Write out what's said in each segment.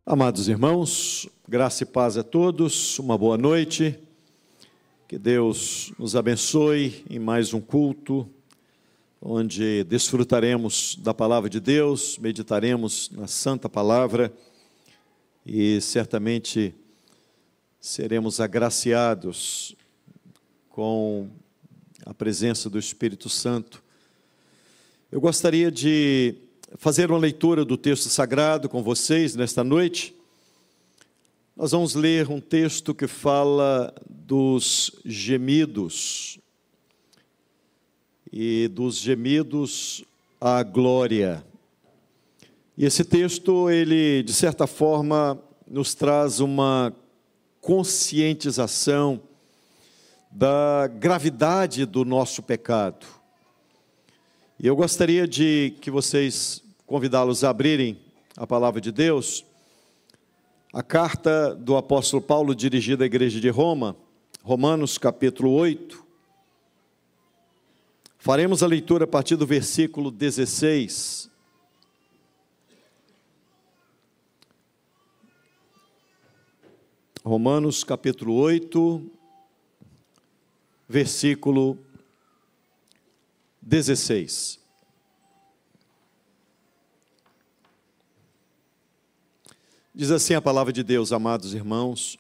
Amados irmãos, graça e paz a todos, uma boa noite, que Deus nos abençoe em mais um culto, onde desfrutaremos da palavra de Deus, meditaremos na santa palavra e certamente seremos agraciados com a presença do Espírito Santo. Eu gostaria de fazer uma leitura do texto sagrado com vocês nesta noite. Nós vamos ler um texto que fala dos gemidos e dos gemidos à glória. E esse texto, ele, de certa forma, nos traz uma conscientização da gravidade do nosso pecado. E eu gostaria de que vocês convidá-los a abrirem a palavra de Deus, a carta do apóstolo Paulo dirigida à igreja de Roma, Romanos capítulo 8. Faremos a leitura a partir do versículo 16. Romanos capítulo 8, versículo 16. Diz assim a palavra de Deus, amados irmãos: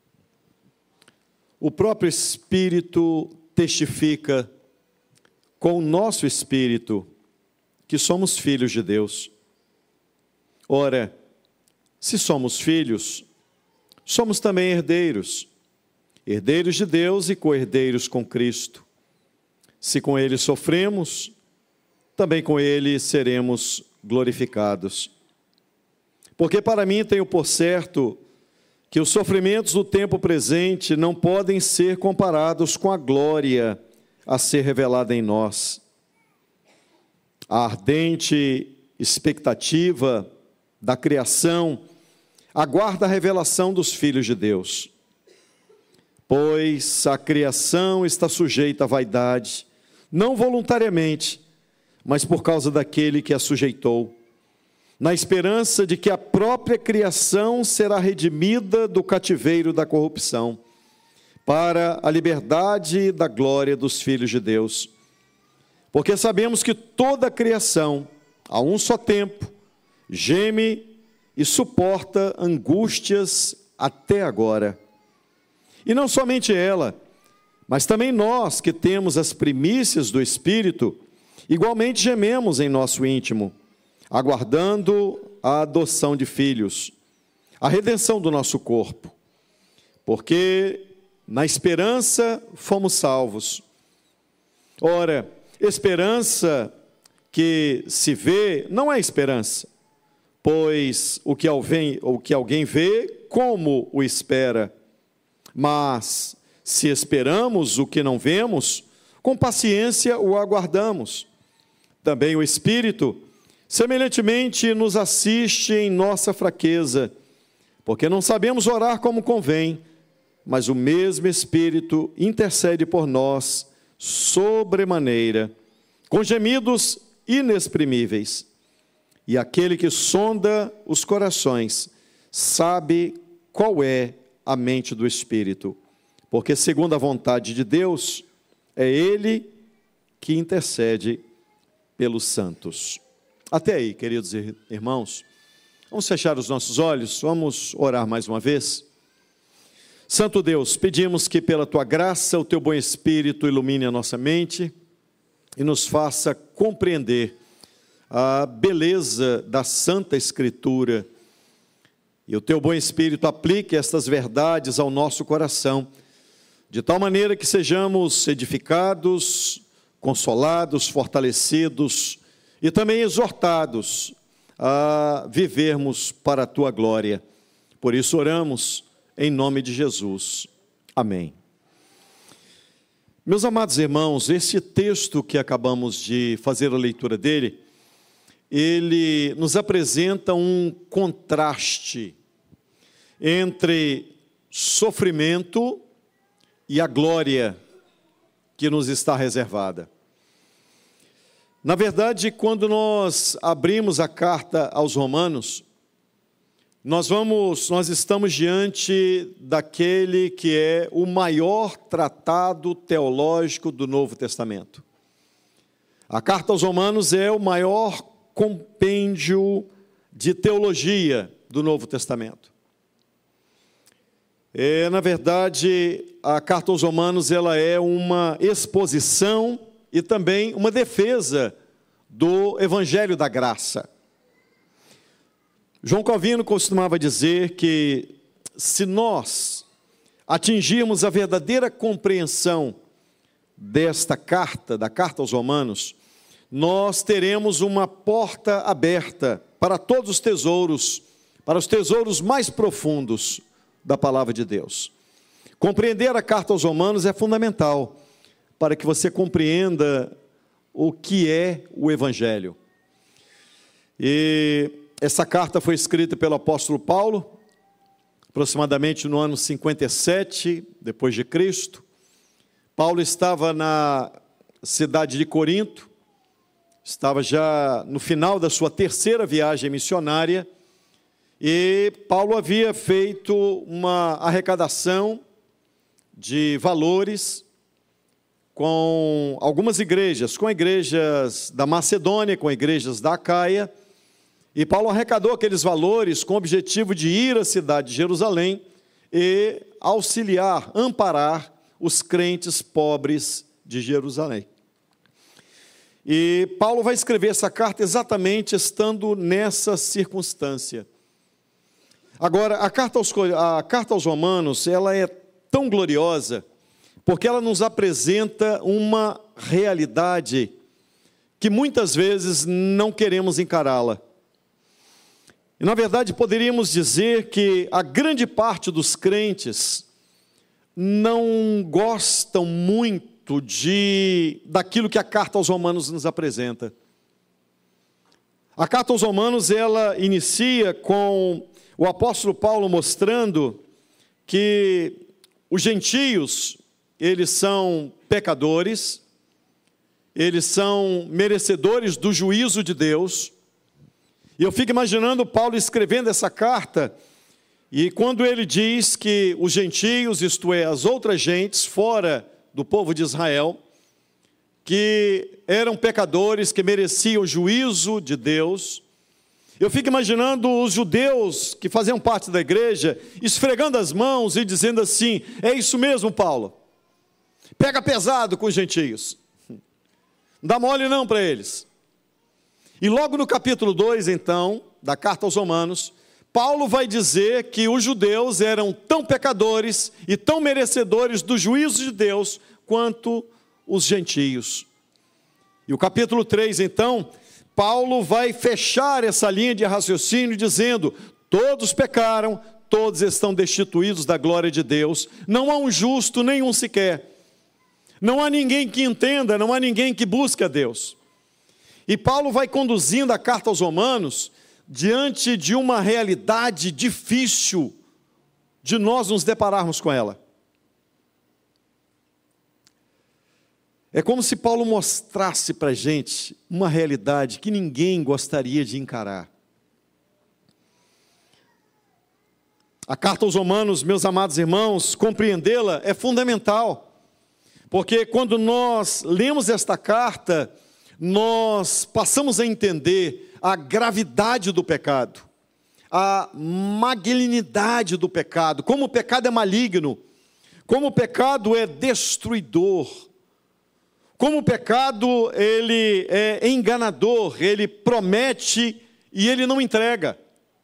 o próprio Espírito testifica com o nosso espírito que somos filhos de Deus. Ora, se somos filhos, somos também herdeiros, herdeiros de Deus e co-herdeiros com Cristo. Se com Ele sofremos, também com Ele seremos glorificados. Porque para mim tenho por certo que os sofrimentos do tempo presente não podem ser comparados com a glória a ser revelada em nós. A ardente expectativa da criação aguarda a revelação dos filhos de Deus. Pois a criação está sujeita à vaidade, não voluntariamente, mas por causa daquele que a sujeitou, na esperança de que a própria criação será redimida do cativeiro da corrupção, para a liberdade da glória dos filhos de Deus. Porque sabemos que toda a criação, a um só tempo, geme e suporta angústias até agora. E não somente ela, mas também nós que temos as primícias do Espírito, igualmente gememos em nosso íntimo, aguardando a adoção de filhos, a redenção do nosso corpo, porque na esperança fomos salvos. Ora, esperança que se vê não é esperança, pois o que alguém vê, como o espera? Mas se esperamos o que não vemos, com paciência o aguardamos. Também o Espírito semelhantemente nos assiste em nossa fraqueza, porque não sabemos orar como convém, mas o mesmo Espírito intercede por nós sobremaneira, com gemidos inexprimíveis. E aquele que sonda os corações sabe qual é a mente do Espírito, porque segundo a vontade de Deus, é Ele que intercede pelos santos. Até aí, queridos irmãos, vamos fechar os nossos olhos, vamos orar mais uma vez. Santo Deus, pedimos que pela Tua graça, o Teu bom Espírito ilumine a nossa mente e nos faça compreender a beleza da Santa Escritura. E o Teu bom Espírito aplique estas verdades ao nosso coração, de tal maneira que sejamos edificados, consolados, fortalecidos e também exortados a vivermos para a Tua glória. Por isso oramos em nome de Jesus. Amém. Meus amados irmãos, esse texto que acabamos de fazer a leitura dele, ele nos apresenta um contraste entre sofrimento e a glória que nos está reservada. Na verdade, quando nós abrimos a carta aos Romanos, Nós estamos diante daquele que é o maior tratado teológico do Novo Testamento. A Carta aos Romanos é o maior compêndio de teologia do Novo Testamento. Na verdade, a Carta aos Romanos ela é uma exposição e também uma defesa do Evangelho da Graça. João Calvino costumava dizer que se nós atingirmos a verdadeira compreensão desta carta, da Carta aos Romanos, nós teremos uma porta aberta para todos os tesouros, para os tesouros mais profundos da palavra de Deus. Compreender a Carta aos Romanos é fundamental para que você compreenda o que é o Evangelho. E essa carta foi escrita pelo apóstolo Paulo, aproximadamente no ano 57, depois de Cristo. Paulo estava na cidade de Corinto, estava já no final da sua terceira viagem missionária, e Paulo havia feito uma arrecadação de valores com algumas igrejas, com igrejas da Macedônia, com igrejas da Acaia, e Paulo arrecadou aqueles valores com o objetivo de ir à cidade de Jerusalém e auxiliar, amparar os crentes pobres de Jerusalém. E Paulo vai escrever essa carta exatamente estando nessa circunstância. Agora, a carta aos Romanos, ela é tão gloriosa, porque ela nos apresenta uma realidade que muitas vezes não queremos encará-la. E, na verdade, poderíamos dizer que a grande parte dos crentes não gostam muito daquilo que a Carta aos Romanos nos apresenta. A Carta aos Romanos, ela inicia com o apóstolo Paulo mostrando que os gentios, eles são pecadores, eles são merecedores do juízo de Deus. E eu fico imaginando Paulo escrevendo essa carta, e quando ele diz que os gentios, isto é, as outras gentes fora do povo de Israel, que eram pecadores, que mereciam o juízo de Deus, eu fico imaginando os judeus que faziam parte da igreja, esfregando as mãos e dizendo assim: é isso mesmo, Paulo, pega pesado com os gentios, não dá mole não para eles. E logo no capítulo 2, então, da Carta aos Romanos, Paulo vai dizer que os judeus eram tão pecadores e tão merecedores do juízo de Deus quanto os gentios. E o capítulo 3, então, Paulo vai fechar essa linha de raciocínio dizendo: todos pecaram, todos estão destituídos da glória de Deus, não há um justo, nenhum sequer. Não há ninguém que entenda, não há ninguém que busque a Deus. E Paulo vai conduzindo a carta aos Romanos diante de uma realidade difícil de nós nos depararmos com ela. É como se Paulo mostrasse para a gente uma realidade que ninguém gostaria de encarar. A carta aos Romanos, meus amados irmãos, compreendê-la é fundamental, porque quando nós lemos esta carta, nós passamos a entender a gravidade do pecado, a malignidade do pecado, como o pecado é maligno, como o pecado é destruidor, como o pecado ele é enganador, ele promete e ele não entrega.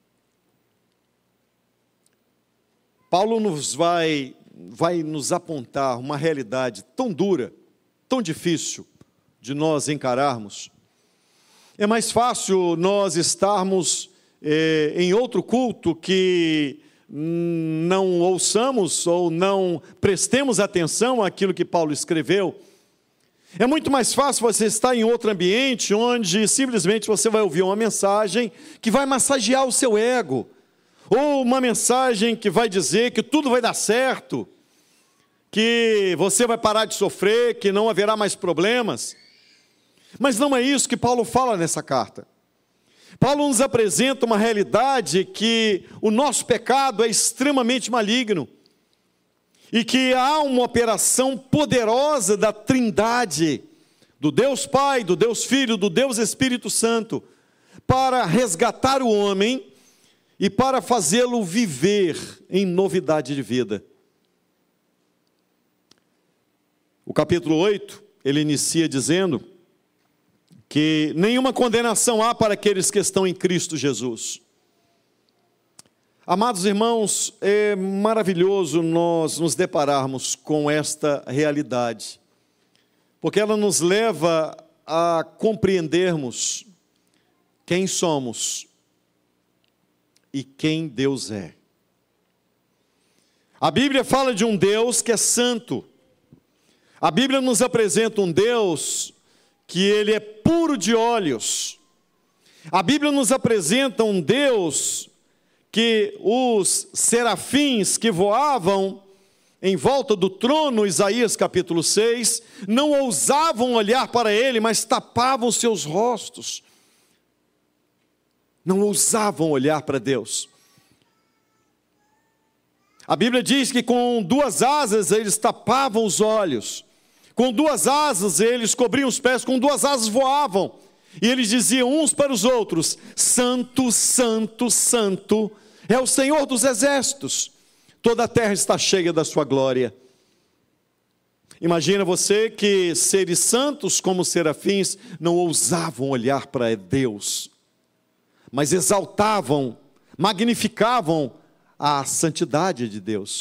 Paulo vai nos apontar uma realidade tão dura, tão difícil de nós encararmos. É mais fácil nós estarmos em outro culto que não ouçamos ou não prestemos atenção àquilo que Paulo escreveu. É muito mais fácil você estar em outro ambiente onde simplesmente você vai ouvir uma mensagem que vai massagear o seu ego, ou uma mensagem que vai dizer que tudo vai dar certo, que você vai parar de sofrer, que não haverá mais problemas. Mas não é isso que Paulo fala nessa carta. Paulo nos apresenta uma realidade que o nosso pecado é extremamente maligno e que há uma operação poderosa da Trindade, do Deus Pai, do Deus Filho, do Deus Espírito Santo, para resgatar o homem e para fazê-lo viver em novidade de vida. O capítulo 8, ele inicia dizendo que nenhuma condenação há para aqueles que estão em Cristo Jesus. Amados irmãos, é maravilhoso nós nos depararmos com esta realidade, porque ela nos leva a compreendermos quem somos e quem Deus é. A Bíblia fala de um Deus que é santo. A Bíblia nos apresenta um Deus que ele é puro de olhos. A Bíblia nos apresenta um Deus que os serafins que voavam em volta do trono, Isaías capítulo 6, não ousavam olhar para ele, mas tapavam seus rostos. Não ousavam olhar para Deus. A Bíblia diz que com 2 asas eles tapavam os olhos. Com 2 asas eles cobriam os pés, com 2 asas voavam. E eles diziam uns para os outros: Santo, Santo, Santo é o Senhor dos exércitos. Toda a terra está cheia da sua glória. Imagina você que seres santos como serafins não ousavam olhar para Deus, mas exaltavam, magnificavam a santidade de Deus.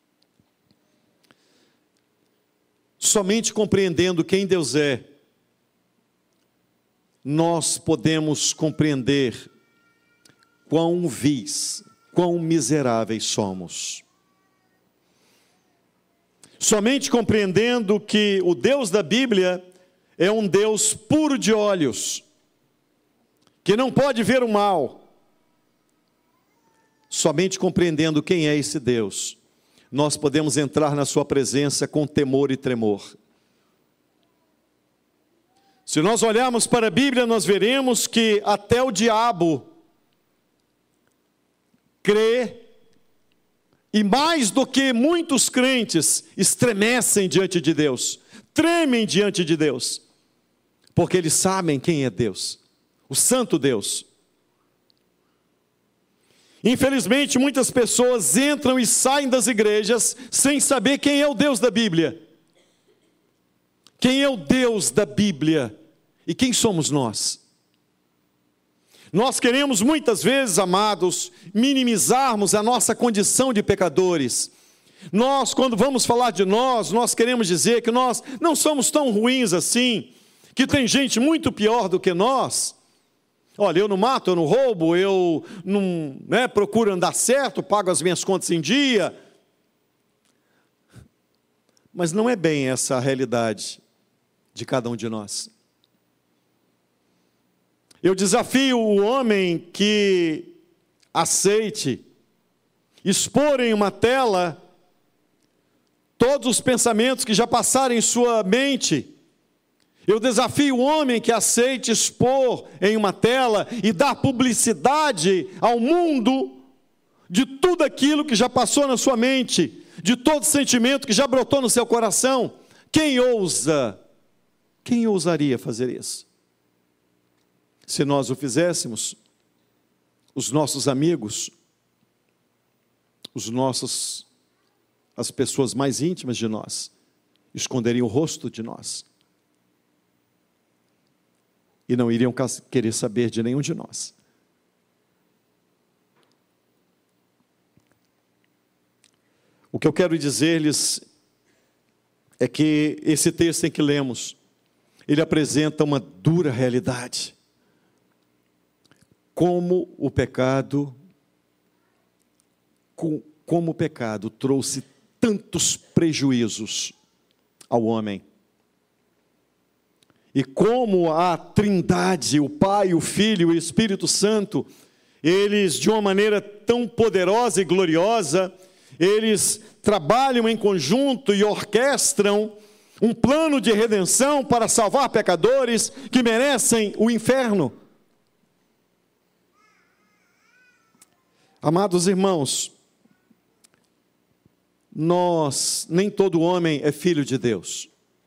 Somente compreendendo quem Deus é, nós podemos compreender quão vis, quão miseráveis somos. Somente compreendendo que o Deus da Bíblia é um Deus puro de olhos, que não pode ver o mal. Somente compreendendo quem é esse Deus, nós podemos entrar na sua presença com temor e tremor. Se nós olharmos para a Bíblia, nós veremos que até o diabo crê, e mais do que muitos crentes estremecem diante de Deus, tremem diante de Deus, porque eles sabem quem é Deus, o santo Deus. Infelizmente, muitas pessoas entram e saem das igrejas sem saber quem é o Deus da Bíblia. Quem é o Deus da Bíblia? E quem somos nós? Nós queremos muitas vezes, amados, minimizarmos a nossa condição de pecadores. Nós, quando vamos falar de nós queremos dizer que nós não somos tão ruins assim, que tem gente muito pior do que nós. Olha, eu não mato, eu não roubo, eu não procuro andar certo, pago as minhas contas em dia. Mas não é bem essa a realidade de cada um de nós. Eu desafio o homem que aceite expor em uma tela todos os pensamentos que já passaram em sua mente. Eu desafio o homem que aceite expor em uma tela e dar publicidade ao mundo de tudo aquilo que já passou na sua mente, de todo sentimento que já brotou no seu coração. Quem ousaria fazer isso? Se nós o fizéssemos, os nossos amigos, as pessoas mais íntimas de nós, esconderiam o rosto de nós. E não iriam querer saber de nenhum de nós. O que eu quero dizer-lhes é que esse texto em que lemos, ele apresenta uma dura realidade. Como o pecado trouxe tantos prejuízos ao homem. E como a Trindade, o Pai, o Filho e o Espírito Santo, eles de uma maneira tão poderosa e gloriosa, eles trabalham em conjunto e orquestram um plano de redenção para salvar pecadores que merecem o inferno. Amados irmãos, nem todo homem é filho de Deus.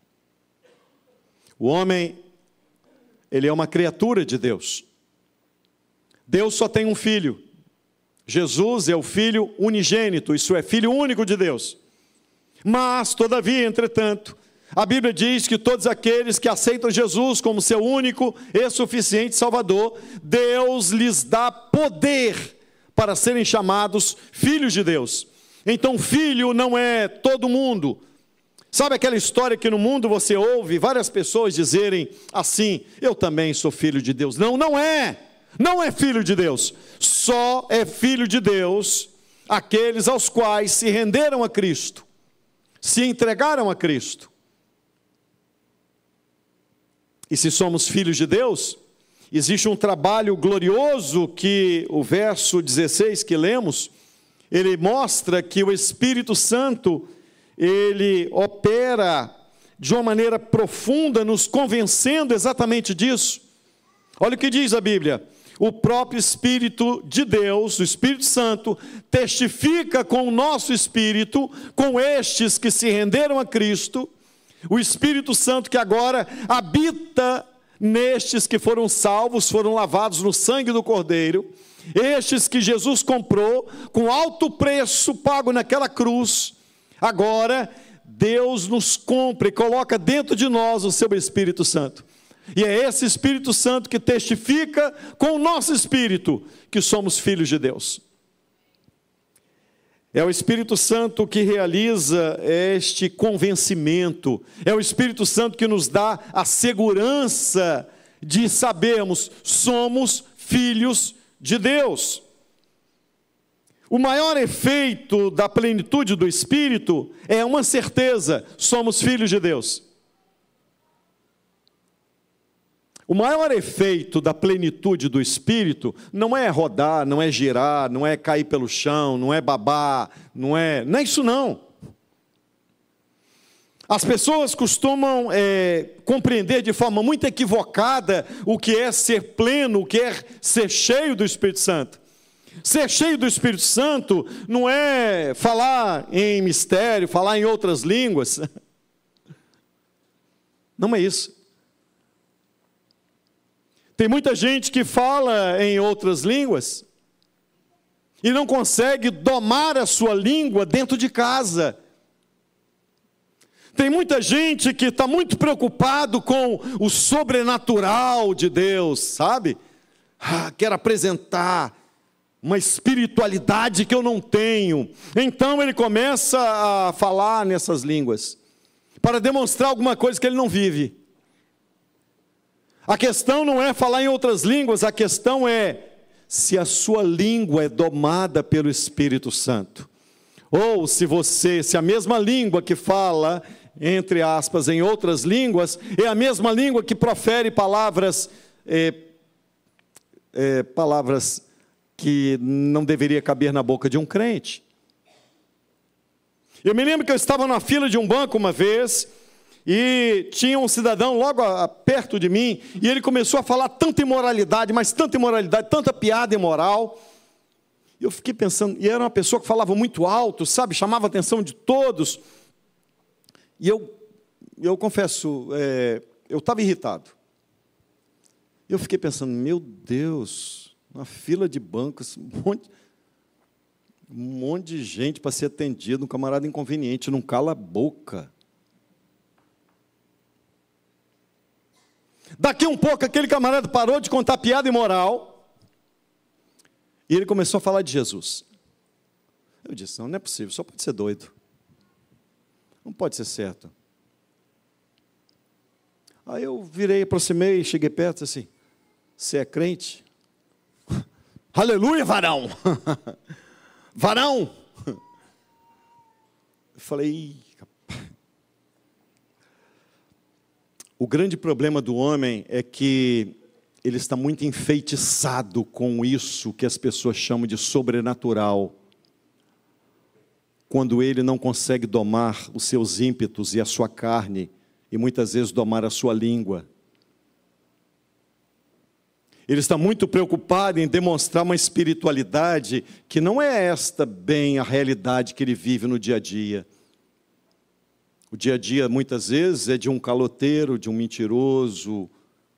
O homem, ele é uma criatura de Deus. Deus só tem um filho. Jesus é o Filho unigênito, isso é, Filho único de Deus. Mas, todavia, entretanto, a Bíblia diz que todos aqueles que aceitam Jesus como seu único e suficiente Salvador, Deus lhes dá poder para serem chamados filhos de Deus. Então, filho não é todo mundo. Sabe aquela história que no mundo você ouve várias pessoas dizerem assim: eu também sou filho de Deus. Não, não é. Não é filho de Deus. Só é filho de Deus aqueles aos quais se renderam a Cristo, se entregaram a Cristo. E se somos filhos de Deus, existe um trabalho glorioso que o verso 16 que lemos, ele mostra que o Espírito Santo, ele opera de uma maneira profunda, nos convencendo exatamente disso. Olha o que diz a Bíblia: o próprio Espírito de Deus, o Espírito Santo, testifica com o nosso espírito, com estes que se renderam a Cristo, o Espírito Santo que agora habita nestes que foram salvos, foram lavados no sangue do Cordeiro, estes que Jesus comprou com alto preço pago naquela cruz. Agora Deus nos compra e coloca dentro de nós o seu Espírito Santo. E é esse Espírito Santo que testifica com o nosso espírito que somos filhos de Deus. É o Espírito Santo que realiza este convencimento. É o Espírito Santo que nos dá a segurança de sabermos: somos filhos de Deus. O maior efeito da plenitude do Espírito é uma certeza: somos filhos de Deus. O maior efeito da plenitude do Espírito não é rodar, não é girar, não é cair pelo chão, não é babar, não é isso não. As pessoas costumam compreender de forma muito equivocada o que é ser pleno, o que é ser cheio do Espírito Santo. Ser cheio do Espírito Santo não é falar em mistério, falar em outras línguas. Não é isso. Tem muita gente que fala em outras línguas e não consegue domar a sua língua dentro de casa. Tem muita gente que está muito preocupado com o sobrenatural de Deus, sabe? Quer apresentar uma espiritualidade que eu não tenho. Então ele começa a falar nessas línguas para demonstrar alguma coisa que ele não vive. A questão não é falar em outras línguas, a questão é se a sua língua é domada pelo Espírito Santo. Ou se a mesma língua que fala, entre aspas, em outras línguas, é a mesma língua que profere palavras que não deveria caber na boca de um crente. Eu me lembro que eu estava na fila de um banco uma vez, e tinha um cidadão logo perto de mim, e ele começou a falar tanta imoralidade, mas tanta imoralidade, tanta piada imoral. E eu fiquei pensando, e era uma pessoa que falava muito alto, sabe, chamava a atenção de todos. E eu confesso, eu estava irritado. Eu fiquei pensando, meu Deus, uma fila de bancos, um monte de gente para ser atendido, um camarada inconveniente, não cala a boca. Daqui um pouco, aquele camarada parou de contar piada imoral e ele começou a falar de Jesus. Eu disse, não é possível, só pode ser doido. Não pode ser certo. Aí eu virei, aproximei, cheguei perto e disse assim, você é crente? Aleluia, varão! Varão! Eu falei, o grande problema do homem é que ele está muito enfeitiçado com isso que as pessoas chamam de sobrenatural, quando ele não consegue domar os seus ímpetos e a sua carne, e muitas vezes domar a sua língua. Ele está muito preocupado em demonstrar uma espiritualidade que não é esta bem a realidade que ele vive no dia a dia. O dia a dia, muitas vezes, é de um caloteiro, de um mentiroso.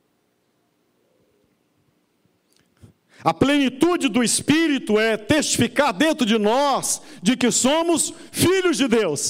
A plenitude do Espírito é testificar dentro de nós de que somos filhos de Deus.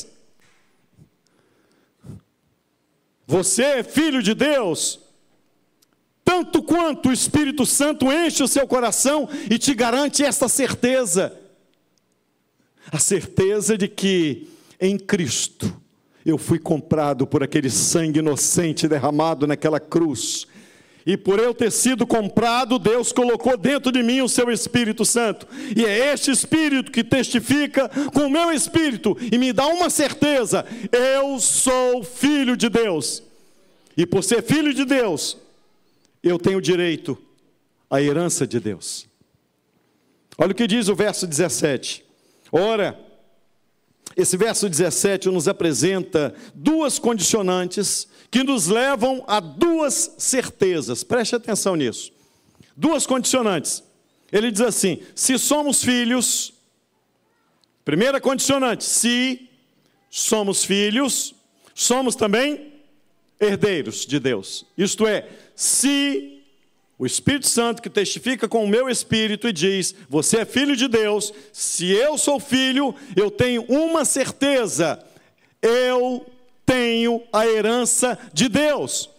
Você é filho de Deus, tanto quanto o Espírito Santo enche o seu coração e te garante esta certeza. A certeza de que em Cristo eu fui comprado por aquele sangue inocente derramado naquela cruz. E por eu ter sido comprado, Deus colocou dentro de mim o seu Espírito Santo. E é este Espírito que testifica com o meu Espírito e me dá uma certeza: eu sou filho de Deus. E por ser filho de Deus, eu tenho direito à herança de Deus. Olha o que diz o verso 17. Ora, esse verso 17 nos apresenta duas condicionantes que nos levam a duas certezas. Preste atenção nisso. Duas condicionantes. Ele diz assim: se somos filhos, primeira condicionante, se somos filhos, somos também herdeiros de Deus. Isto é, se o Espírito Santo que testifica com o meu espírito e diz: você é filho de Deus, se eu sou filho, eu tenho uma certeza: eu tenho a herança de Deus.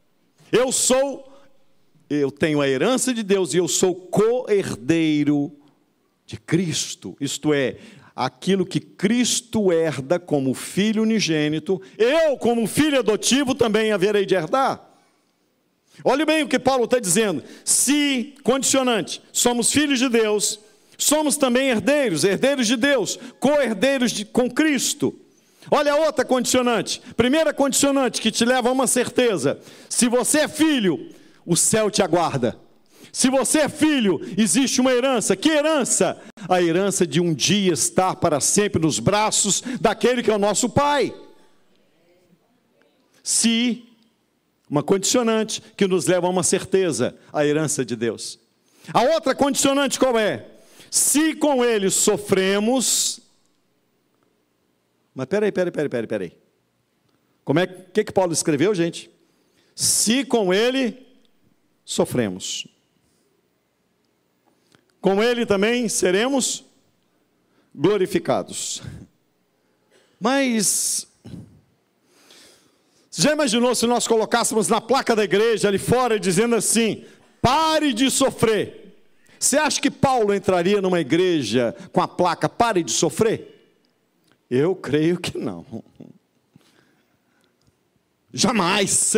Eu tenho a herança de Deus e eu sou co-herdeiro de Cristo. Isto é, aquilo que Cristo herda como filho unigênito, eu como filho adotivo também haverei de herdar. Olhe bem o que Paulo está dizendo: se, condicionante, somos filhos de Deus, somos também herdeiros, herdeiros de Deus, co-herdeiros com Cristo. Olha a outra condicionante, primeira condicionante que te leva a uma certeza: se você é filho, o céu te aguarda. Se você é filho, existe uma herança. Que herança? A herança de um dia estar para sempre nos braços daquele que é o nosso Pai. Se, uma condicionante que nos leva a uma certeza: a herança de Deus. A outra condicionante qual é? Se com ele sofremos. Mas peraí. Como é que Paulo escreveu, gente? Se com ele sofremos, com ele também seremos glorificados. Mas já imaginou se nós colocássemos na placa da igreja ali fora dizendo assim: pare de sofrer? Você acha que Paulo entraria numa igreja com a placa pare de sofrer? Eu creio que não. Jamais.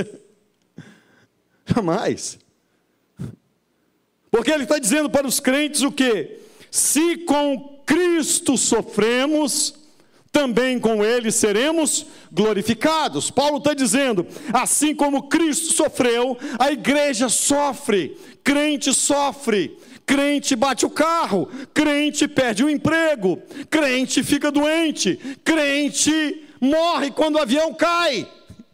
Jamais. Porque ele está dizendo para os crentes o quê? Se com Cristo sofremos, também com ele seremos glorificados. Paulo está dizendo: assim como Cristo sofreu, a igreja sofre, crente sofre. Crente bate o carro, crente perde o emprego, crente fica doente, crente morre quando o avião cai.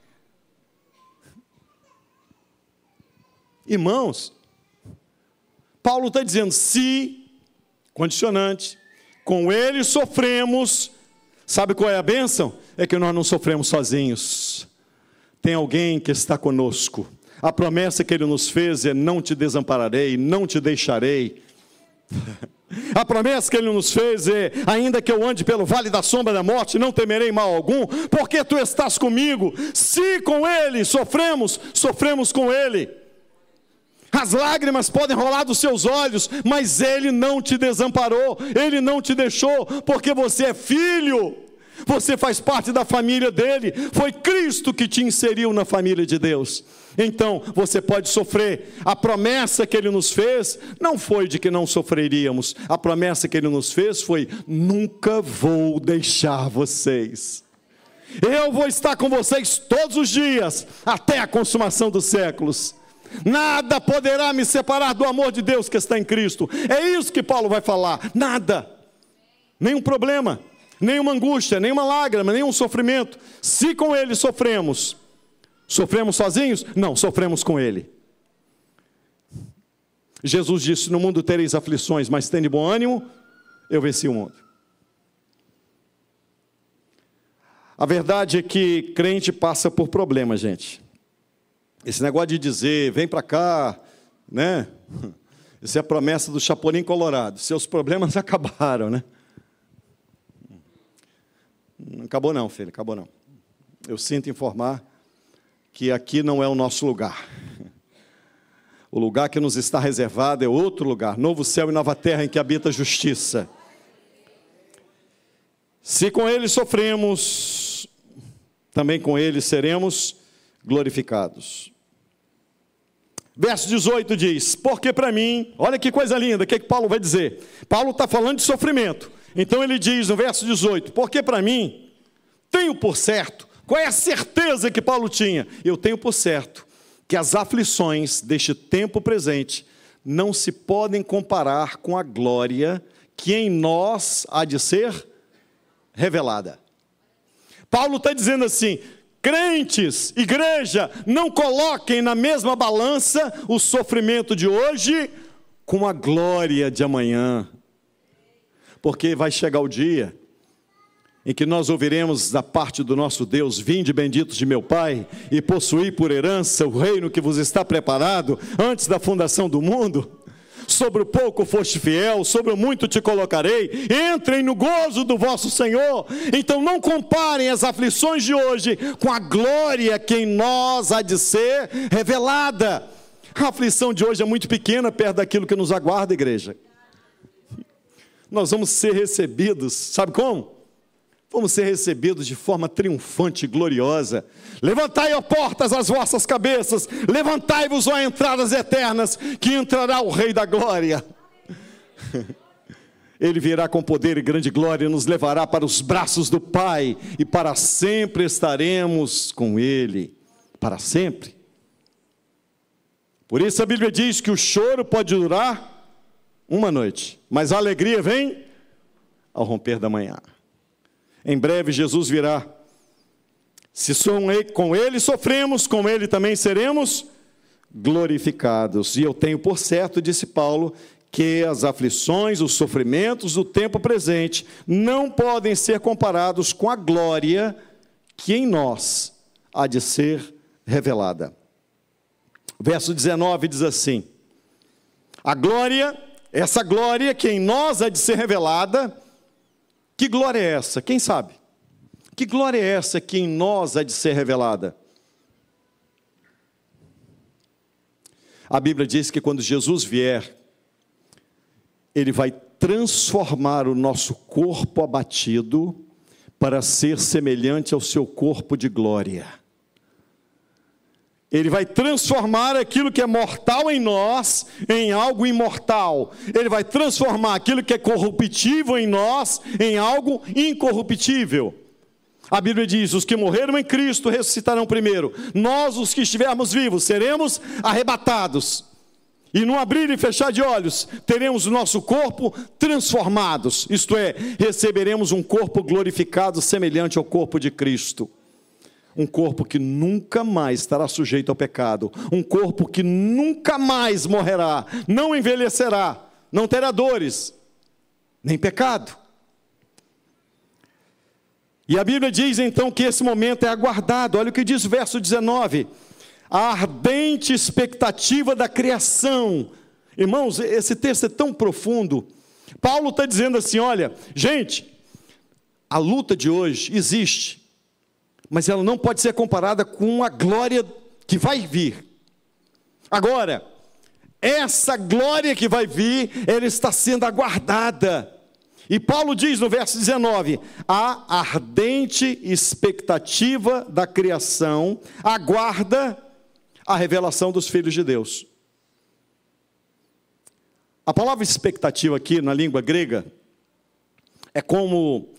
Irmãos, Paulo está dizendo: se, condicionante, com ele sofremos, sabe qual é a bênção? É que nós não sofremos sozinhos, tem alguém que está conosco. A promessa que ele nos fez é: não te desampararei, não te deixarei. A promessa que ele nos fez é: ainda que eu ande pelo vale da sombra da morte, não temerei mal algum, porque tu estás comigo. Se com ele sofremos, sofremos com ele. As lágrimas podem rolar dos seus olhos, mas ele não te desamparou, ele não te deixou, porque você é filho, você faz parte da família dele. Foi Cristo que te inseriu na família de Deus. Então você pode sofrer. A promessa que ele nos fez não foi de que não sofreríamos. A promessa que ele nos fez foi: nunca vou deixar vocês. Eu vou estar com vocês todos os dias, até a consumação dos séculos. Nada poderá me separar do amor de Deus que está em Cristo. É isso que Paulo vai falar. Nada, nenhum problema, nenhuma angústia, nenhuma lágrima, nenhum sofrimento. Se com ele sofremos, sofremos sozinhos? Não, sofremos com ele. Jesus disse: no mundo tereis aflições, mas tende bom ânimo, eu venci o mundo. A verdade é que crente passa por problemas, gente. Esse negócio de dizer, vem para cá, né? Isso é a promessa do Chapolin Colorado. Seus problemas acabaram, né? Não acabou não, filho, acabou não. Eu sinto informar que aqui não é o nosso lugar. O lugar que nos está reservado é outro lugar, novo céu e nova terra em que habita a justiça. Se com ele sofremos, também com ele seremos glorificados. Verso 18 diz: porque para mim, olha que coisa linda, o que Paulo vai dizer? Paulo está falando de sofrimento. Então ele diz no verso 18: porque para mim, tenho por certo, qual é a certeza que Paulo tinha? Eu tenho por certo que as aflições deste tempo presente não se podem comparar com a glória que em nós há de ser revelada. Paulo está dizendo assim: crentes, igreja, não coloquem na mesma balança o sofrimento de hoje com a glória de amanhã. Porque vai chegar o dia em que nós ouviremos da parte do nosso Deus: vinde benditos de meu Pai, e possuí por herança o reino que vos está preparado antes da fundação do mundo. Sobre o pouco foste fiel, sobre o muito te colocarei, entrem no gozo do vosso Senhor. Então não comparem as aflições de hoje com a glória que em nós há de ser revelada. A aflição de hoje é muito pequena perto daquilo que nos aguarda, igreja. Nós vamos ser recebidos, sabe como? Vamos ser recebidos de forma triunfante e gloriosa. Levantai, ó portas, as vossas cabeças, levantai-vos, ó entradas eternas, que entrará o Rei da Glória. Ele virá com poder e grande glória e nos levará para os braços do Pai, e para sempre estaremos com Ele, para sempre. Por isso a Bíblia diz que o choro pode durar uma noite, mas a alegria vem ao romper da manhã. Em breve Jesus virá. Se com ele sofremos, com ele também seremos glorificados. E eu tenho por certo, disse Paulo, que as aflições, os sofrimentos do tempo presente não podem ser comparados com a glória que em nós há de ser revelada. Verso 19 diz assim: a glória, essa glória que em nós há de ser revelada. Que glória é essa? Quem sabe? Que glória é essa que em nós há de ser revelada? A Bíblia diz que quando Jesus vier, Ele vai transformar o nosso corpo abatido para ser semelhante ao seu corpo de glória. Ele vai transformar aquilo que é mortal em nós em algo imortal. Ele vai transformar aquilo que é corruptível em nós em algo incorruptível. A Bíblia diz: os que morreram em Cristo ressuscitarão primeiro. Nós, os que estivermos vivos, seremos arrebatados. E no abrir e fechar de olhos, teremos o nosso corpo transformados. Isto é, receberemos um corpo glorificado semelhante ao corpo de Cristo. Um corpo que nunca mais estará sujeito ao pecado. Um corpo que nunca mais morrerá, não envelhecerá, não terá dores, nem pecado. E a Bíblia diz então que esse momento é aguardado. Olha o que diz o verso 19. A ardente expectativa da criação. Irmãos, esse texto é tão profundo. Paulo está dizendo assim: olha, gente, a luta de hoje existe, mas ela não pode ser comparada com a glória que vai vir. Agora, essa glória que vai vir, ela está sendo aguardada. E Paulo diz no verso 19: a ardente expectativa da criação aguarda a revelação dos filhos de Deus. A palavra expectativa aqui na língua grega é como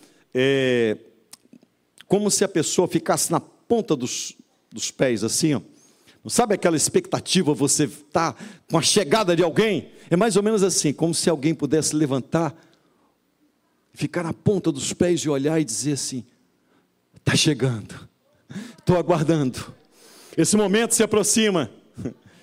se a pessoa ficasse na ponta dos pés, assim, ó. Não sabe aquela expectativa, você está com a chegada de alguém? É mais ou menos assim, como se alguém pudesse levantar, ficar na ponta dos pés e olhar e dizer assim: está chegando, estou aguardando, esse momento se aproxima.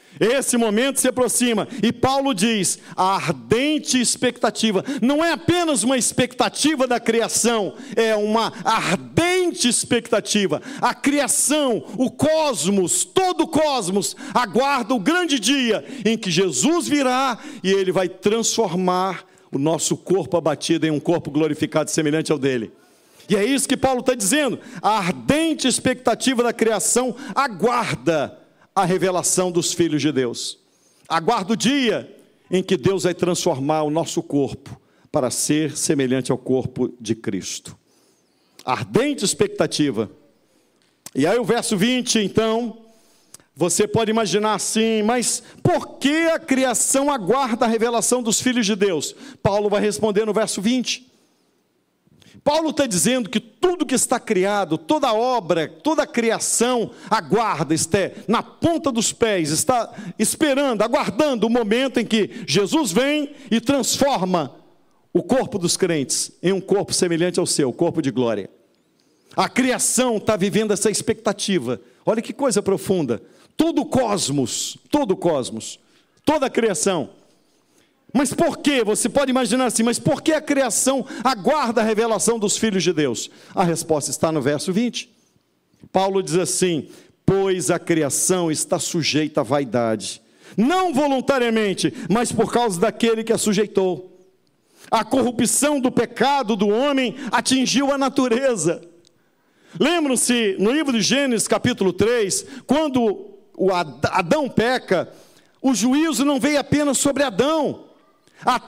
Esse momento se aproxima, e Paulo diz, a ardente expectativa, não é apenas uma expectativa da criação, é uma ardente expectativa. A criação, o cosmos, todo o cosmos, aguarda o grande dia em que Jesus virá, e Ele vai transformar o nosso corpo abatido em um corpo glorificado semelhante ao dele. E é isso que Paulo está dizendo, a ardente expectativa da criação aguarda a revelação dos filhos de Deus. Aguarda o dia em que Deus vai transformar o nosso corpo para ser semelhante ao corpo de Cristo. Ardente expectativa. E aí o verso 20, então, você pode imaginar assim, mas por que a criação aguarda a revelação dos filhos de Deus? Paulo vai responder no verso 20. Paulo está dizendo que tudo que está criado, toda obra, toda a criação aguarda, está na ponta dos pés, está esperando, aguardando o momento em que Jesus vem e transforma o corpo dos crentes em um corpo semelhante ao seu, corpo de glória. A criação está vivendo essa expectativa. Olha que coisa profunda. Todo o cosmos, toda a criação. Mas por que? Você pode imaginar assim, mas por que a criação aguarda a revelação dos filhos de Deus? A resposta está no verso 20. Paulo diz assim, pois a criação está sujeita à vaidade, não voluntariamente, mas por causa daquele que a sujeitou. A corrupção do pecado do homem atingiu a natureza. Lembram-se, no livro de Gênesis capítulo 3, quando Adão peca, o juízo não veio apenas sobre Adão. A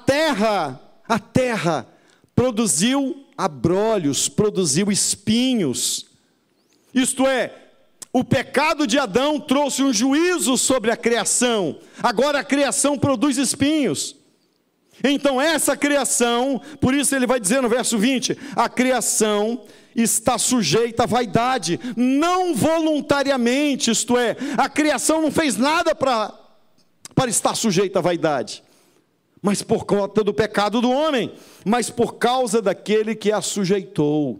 terra produziu abrolhos, produziu espinhos. Isto é, o pecado de Adão trouxe um juízo sobre a criação. Agora a criação produz espinhos. Então essa criação, por isso ele vai dizer no verso 20, a criação está sujeita à vaidade, não voluntariamente, isto é, a criação não fez nada para estar sujeita à vaidade. Mas por conta do pecado do homem, mas por causa daquele que a sujeitou.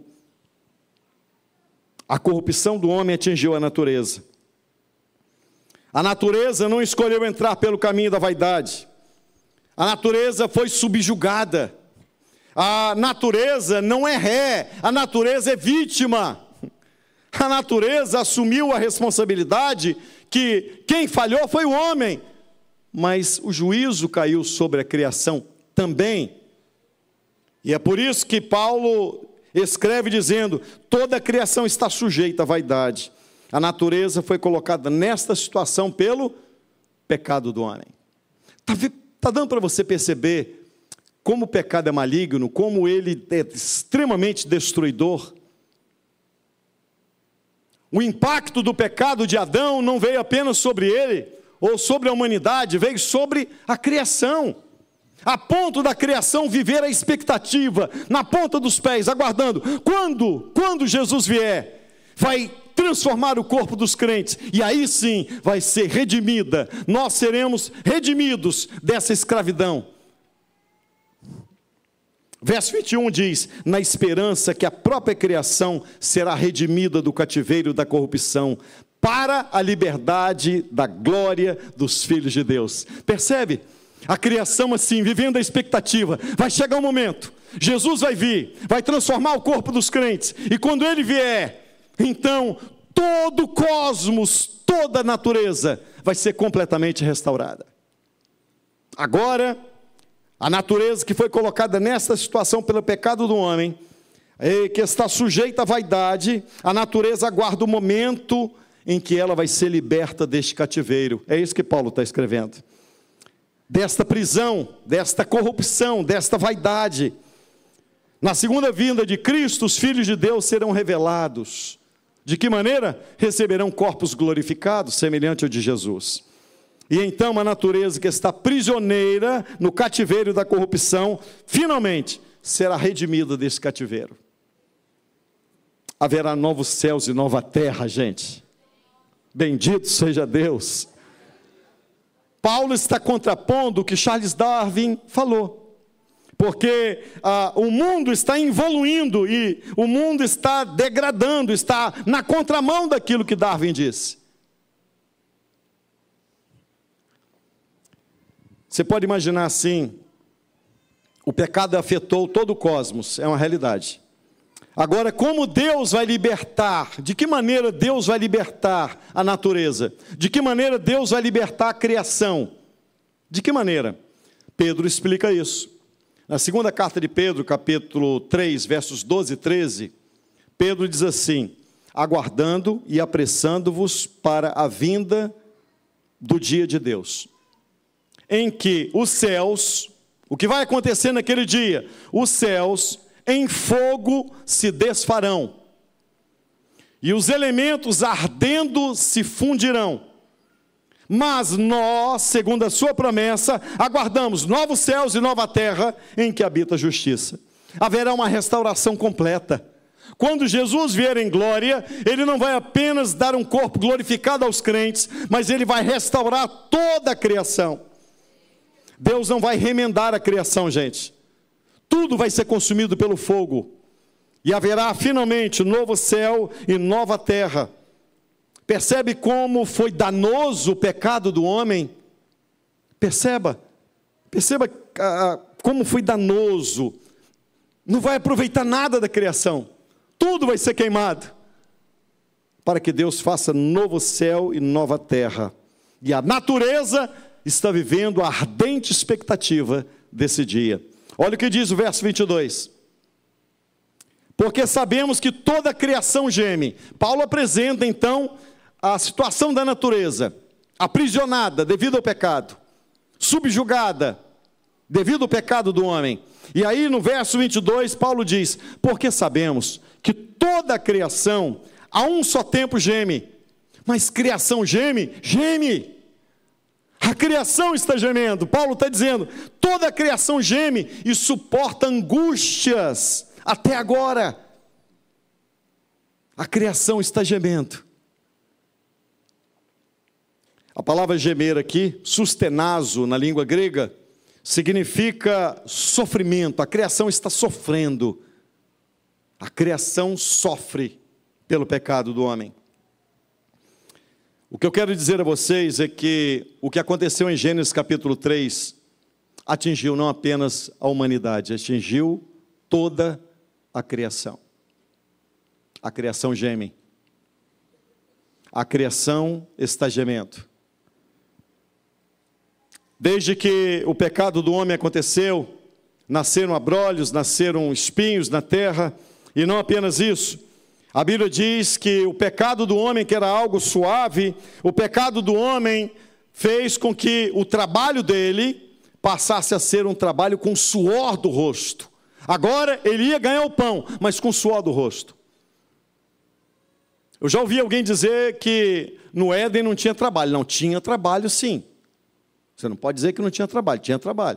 A corrupção do homem atingiu a natureza. A natureza não escolheu entrar pelo caminho da vaidade. A natureza foi subjugada. A natureza não é ré, a natureza é vítima. A natureza assumiu a responsabilidade que quem falhou foi o homem. Mas o juízo caiu sobre a criação também. E é por isso que Paulo escreve dizendo, toda a criação está sujeita à vaidade. A natureza foi colocada nesta situação pelo pecado do homem. Está dando para você perceber como o pecado é maligno, como ele é extremamente destruidor? O impacto do pecado de Adão não veio apenas sobre ele, ou sobre a humanidade, veio sobre a criação, a ponto da criação viver a expectativa, na ponta dos pés, aguardando, quando Jesus vier, vai transformar o corpo dos crentes, e aí sim, vai ser redimida, nós seremos redimidos dessa escravidão. Verso 21 diz, na esperança que a própria criação será redimida do cativeiro da corrupção, para a liberdade da glória dos filhos de Deus. Percebe? A criação assim, vivendo a expectativa, vai chegar um momento, Jesus vai vir, vai transformar o corpo dos crentes, e quando Ele vier, então, todo o cosmos, toda a natureza, vai ser completamente restaurada. Agora, a natureza que foi colocada nessa situação pelo pecado do homem, que está sujeita à vaidade, a natureza aguarda o momento em que ela vai ser liberta deste cativeiro. É isso que Paulo está escrevendo. Desta prisão, desta corrupção, desta vaidade. Na segunda vinda de Cristo, os filhos de Deus serão revelados. De que maneira? Receberão corpos glorificados, semelhante ao de Jesus. E então a natureza que está prisioneira no cativeiro da corrupção, finalmente será redimida desse cativeiro. Haverá novos céus e nova terra, gente. Bendito seja Deus. Paulo está contrapondo o que Charles Darwin falou, porque o mundo está evoluindo e o mundo está degradando, está na contramão daquilo que Darwin disse. Você pode imaginar assim, o pecado afetou todo o cosmos, é uma realidade. Agora, como Deus vai libertar? De que maneira Deus vai libertar a natureza? De que maneira Deus vai libertar a criação? De que maneira? Pedro explica isso. Na segunda carta de Pedro, capítulo 3, versos 12 e 13, Pedro diz assim: aguardando e apressando-vos para a vinda do dia de Deus, em que os céus, o que vai acontecer naquele dia? Os céus em fogo se desfarão, e os elementos ardendo se fundirão. Mas nós, segundo a sua promessa, aguardamos novos céus e nova terra em que habita a justiça. Haverá uma restauração completa. Quando Jesus vier em glória, Ele não vai apenas dar um corpo glorificado aos crentes, mas Ele vai restaurar toda a criação. Deus não vai remendar a criação, gente. Tudo vai ser consumido pelo fogo. E haverá finalmente novo céu e nova terra. Percebe como foi danoso o pecado do homem? Perceba como foi danoso. Não vai aproveitar nada da criação. Tudo vai ser queimado. Para que Deus faça novo céu e nova terra. E a natureza está vivendo a ardente expectativa desse dia. Olha o que diz o verso 22. Porque sabemos que toda a criação geme. Paulo apresenta então a situação da natureza, aprisionada devido ao pecado, subjugada devido ao pecado do homem. E aí no verso 22, Paulo diz: porque sabemos que toda a criação a um só tempo geme. Mas criação geme? Geme! A criação está gemendo. Paulo está dizendo, toda a criação geme e suporta angústias até agora. A criação está gemendo. A palavra gemer aqui, sustenazo na língua grega, significa sofrimento. A criação está sofrendo. A criação sofre pelo pecado do homem. O que eu quero dizer a vocês é que o que aconteceu em Gênesis capítulo 3 atingiu não apenas a humanidade, atingiu toda a criação. A criação geme. A criação está gemendo. Desde que o pecado do homem aconteceu, nasceram abrolhos, nasceram espinhos na terra, e não apenas isso. A Bíblia diz que o pecado do homem, que era algo suave, o pecado do homem fez com que o trabalho dele passasse a ser um trabalho com suor do rosto. Agora ele ia ganhar o pão, mas com suor do rosto. Eu já ouvi alguém dizer que no Éden não tinha trabalho. Não, tinha trabalho sim. Você não pode dizer que não tinha trabalho, tinha trabalho.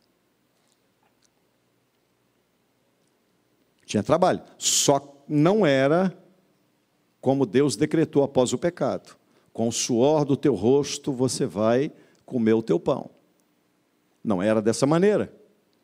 Tinha trabalho, só não era como Deus decretou após o pecado. Com o suor do teu rosto você vai comer o teu pão. Não era dessa maneira.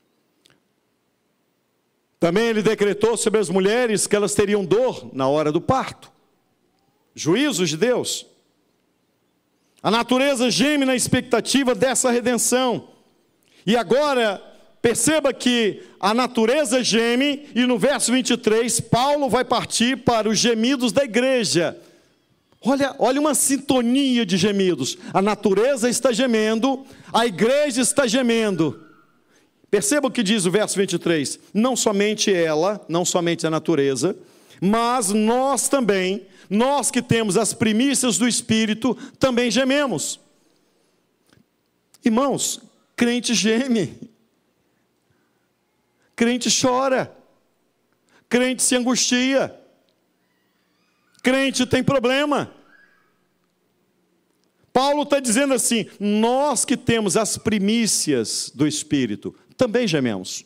Também ele decretou sobre as mulheres que elas teriam dor na hora do parto. Juízos de Deus. A natureza geme na expectativa dessa redenção. E agora, perceba que a natureza geme, e no verso 23, Paulo vai partir para os gemidos da igreja. Olha uma sintonia de gemidos. A natureza está gemendo, a igreja está gemendo. Perceba o que diz o verso 23. Não somente ela, não somente a natureza, mas nós também, nós que temos as primícias do Espírito, também gememos. Irmãos, crente geme. Crente chora. Crente se angustia. Crente tem problema. Paulo está dizendo assim, nós que temos as primícias do Espírito, também gememos.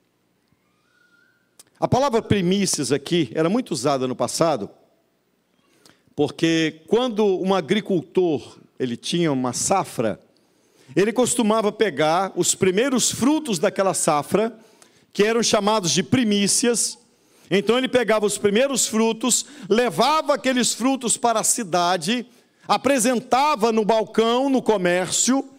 A palavra primícias aqui era muito usada no passado, porque quando um agricultor ele tinha uma safra, ele costumava pegar os primeiros frutos daquela safra, que eram chamados de primícias. Então ele pegava os primeiros frutos, levava aqueles frutos para a cidade, apresentava no balcão, no comércio,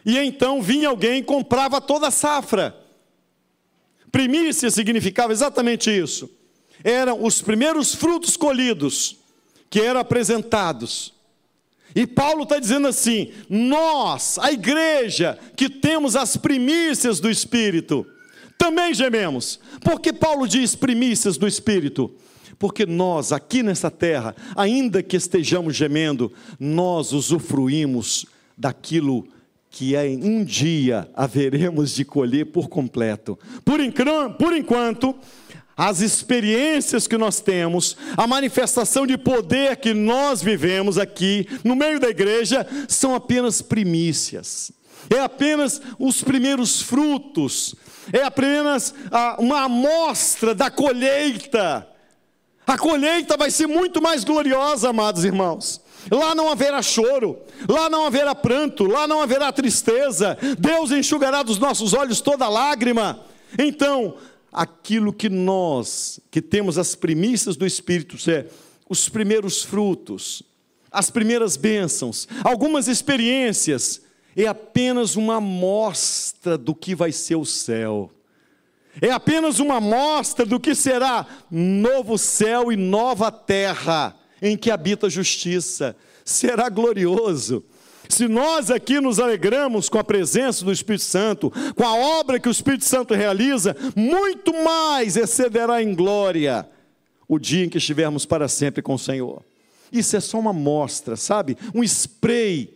e então vinha alguém e comprava toda a safra. Primícia significava exatamente isso. Eram os primeiros frutos colhidos que eram apresentados. E Paulo está dizendo assim: nós, a igreja, que temos as primícias do Espírito, também gememos. Por que Paulo diz primícias do Espírito? Porque nós, aqui nessa terra, ainda que estejamos gemendo, nós usufruímos daquilo que um dia haveremos de colher por completo. Por enquanto, as experiências que nós temos, a manifestação de poder que nós vivemos aqui, no meio da igreja, são apenas primícias. É apenas os primeiros frutos, é apenas uma amostra da colheita. A colheita vai ser muito mais gloriosa, amados irmãos. Lá não haverá choro, lá não haverá pranto, lá não haverá tristeza. Deus enxugará dos nossos olhos toda lágrima. Então, aquilo que nós, que temos as primícias do Espírito, os primeiros frutos, as primeiras bênçãos, algumas experiências, é apenas uma amostra do que vai ser o céu. É apenas uma amostra do que será novo céu e nova terra, em que habita a justiça. Será glorioso. Se nós aqui nos alegramos com a presença do Espírito Santo, com a obra que o Espírito Santo realiza, muito mais excederá em glória o dia em que estivermos para sempre com o Senhor. Isso é só uma amostra, sabe? Um spray.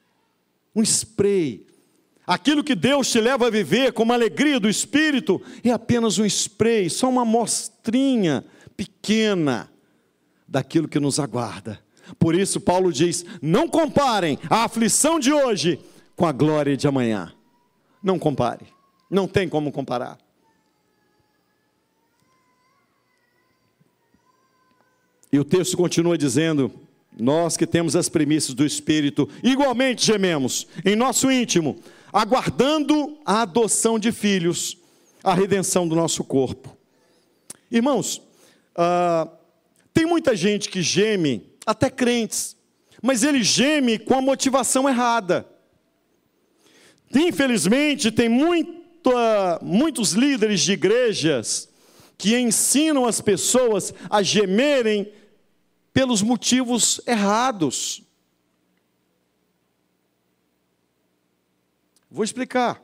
Aquilo que Deus te leva a viver como alegria do Espírito é apenas um spray, só uma amostrinha pequena daquilo que nos aguarda. Por isso Paulo diz: não comparem a aflição de hoje com a glória de amanhã. Não compare, não tem como comparar. E o texto continua dizendo: nós que temos as primícias do Espírito, igualmente gememos em nosso íntimo, aguardando a adoção de filhos, a redenção do nosso corpo. Irmãos, tem muita gente que geme, até crentes, mas ele geme com a motivação errada. Infelizmente, tem muitos líderes de igrejas que ensinam as pessoas a gemerem pelos motivos errados. Vou explicar.